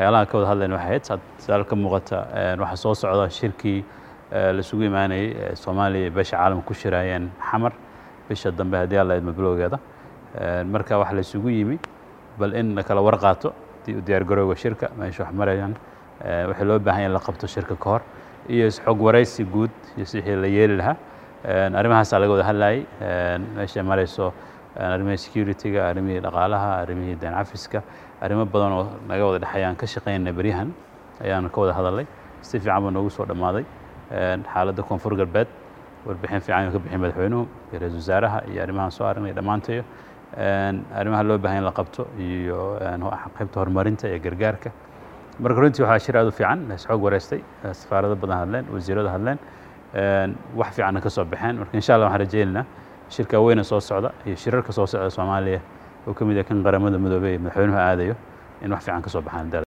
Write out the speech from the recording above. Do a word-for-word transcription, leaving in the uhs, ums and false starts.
waxyaalaha ka wada hadlayna waxay ahayd sadaal ka muuqata waxa soo socda shirkii la isugu imaanayay Soomaaliya beesha caalamka ku shirayeen xamar bisha dambe hadii alla idma bilowgeeda marka wax la isugu yimi bal in kala warqaato diyaar garowga shirka meesha wax marayaan waxa loo baahan yahay la qabto shirka ka hor iyo xog waraysi guud iyo sidii la yeeli lahaa arrimahaas laga wada hadlayay meesha marayso arrimaha security-ga arrimaha dhaqaalaha arrimaha daan cafiska arrimo badan oo naga wada dhaxayaan ka shaqeynaa bariyahan ayaan ka wada hadalay si fiican baa noogu soo dhamaaday xaaladda koonfur galbeed warbixin fiican oo ka bixin madaxweynuhu iyo ra'iisul wasaaraha iyo arrimaha soo aragnay dhamaanteeyo arrimaha loo baahan la qabto iyo qaybta horumarinta iyo gargaarka marka runtii waxa shir aad u fiican isxoog wareystay safaarada badan hadleen wasiirada hadleen wax fiican ka soo baxeen marka insha Allah waxaan rajaynaynaa shirka weyn soo socda iyo shirarka soo socda Soomaaliya oo kamid ah kan qaramada midoobay madaxweynuhu aadayo in wax fiican ka soo baxaan